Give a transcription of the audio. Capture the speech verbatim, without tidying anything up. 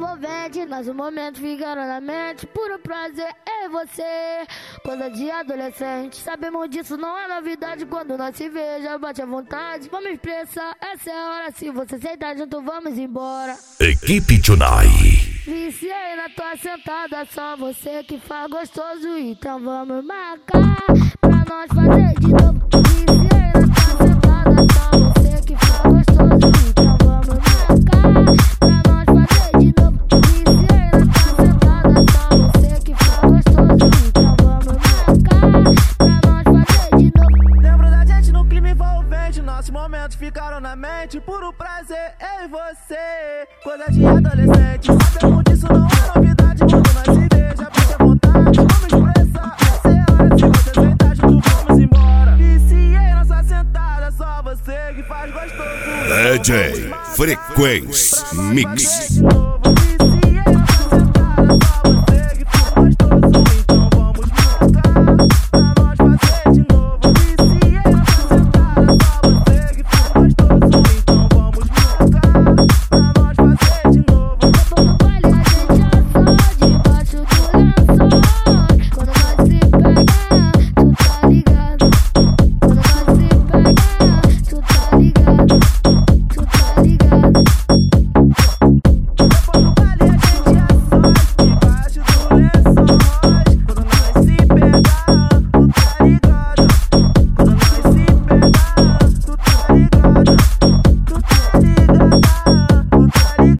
envolvente, nossos momentos ficaram na mente. Puro prazer, eu e você, coisa de adolescente. Sabemos disso, não é novidade. Quando nós se veja, bate à vontade. Vamos expressar, essa é a hora. Se você aceitar junto, vamos embora. Equipe Tunai. Viciei na tua sentada, só você que faz gostoso. Então vamos marcar pra nós fazer de novo. Viciei na tua sentada, só você que faz gostoso. Então vamos marcar pra nós fazer de novo. Viciei na tua sentada, só você que faz gostoso. Então vamos marcar pra nós fazer de novo. Lembro da gente no clima envolvente, nossos momentos ficaram na mente. Puro prazer, eu e você, coisa de adolescente. Sabemos disso, não é novidade. Quando nós se veja, bate à vontade. Vamos expressar, essa é a hora. Se você aceitar junto, vamos embora. Viciei nossa sentada, só você que faz gostoso. D J Frequência Mix.